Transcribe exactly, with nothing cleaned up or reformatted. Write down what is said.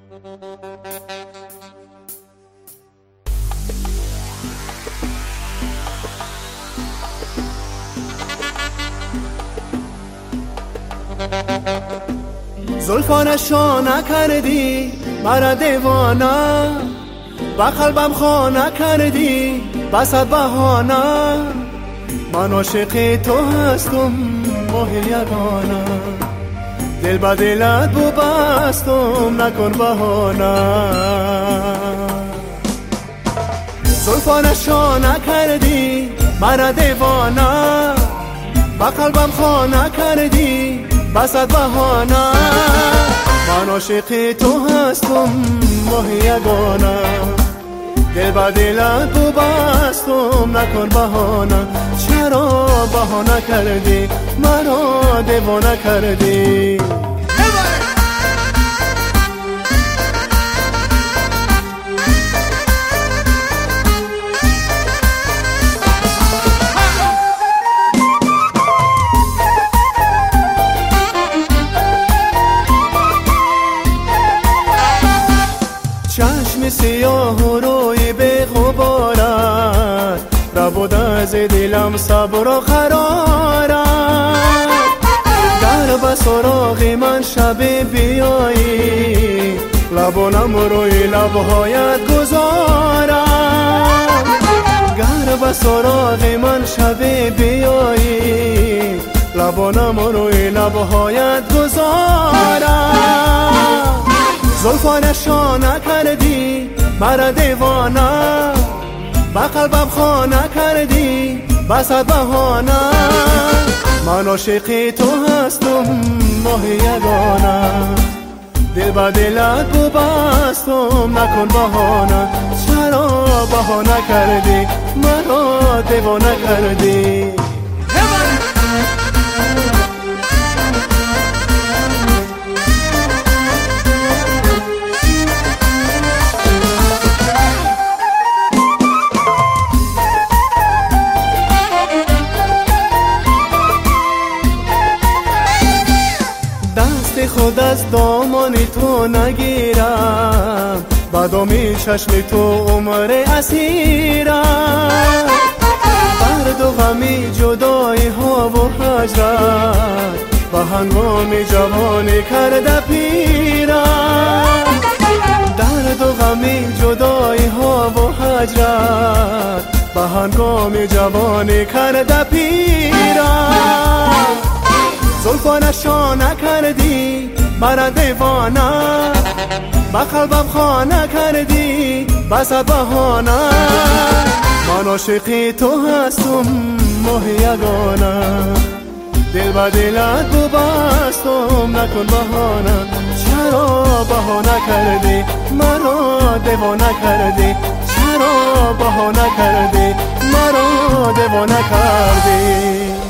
زلفانش را نکردی مرا دیوانه، با قلبم خانه کردی بسد بهانه. من عاشق تو هستم ماه یگانه، دل با دلت ببستم نکن بهانه. زلفانش را نکردی مرا دیوانه، با قلبم خانه کردی بسد بهانه. من عاشق تو هستم ماه یگانه، دل با دلت ببستم نکن بهانه. چرا بهانه کردی مرا دیوانه کردی؟ چشم سیاه و روی به غبارت را بود از دلم صبر و قرارت. در بسراغ من شب بیایی، لبانم روی لبهایت گذارم. گر بسراغ من شب بیایی، لبانم روی لبهایت گذارم. زلفانش را نکردی مرا دیوانه، با قلبم خانه کردی بسد بهانه. من عاشق تو هستم ماه یگانه، دل با دلت ببستم نکن بهانه. چرا بهانه کردی مرا دیوانه کردی؟ خود از دامان تو نگیرم، با دامی چشم تو عمر اسیرم. درد و غمی جدایی ها و هجرت، با هنگام جوانی کرده پیرم. درد و غمی جدایی ها و هجرت، با هنگام جوانی کرده پیرم. زلفانش را نکردی مرا دیوانه، با قلبم خانه کردی بسد بهانه. من عاشق تو هستم ماه یگانه، دل با دلت ببستم نکن بهانه. چرا بهانه کردی مرا دیوانه کردی؟ چرا بهانه کردی مرا دیوانه کردی؟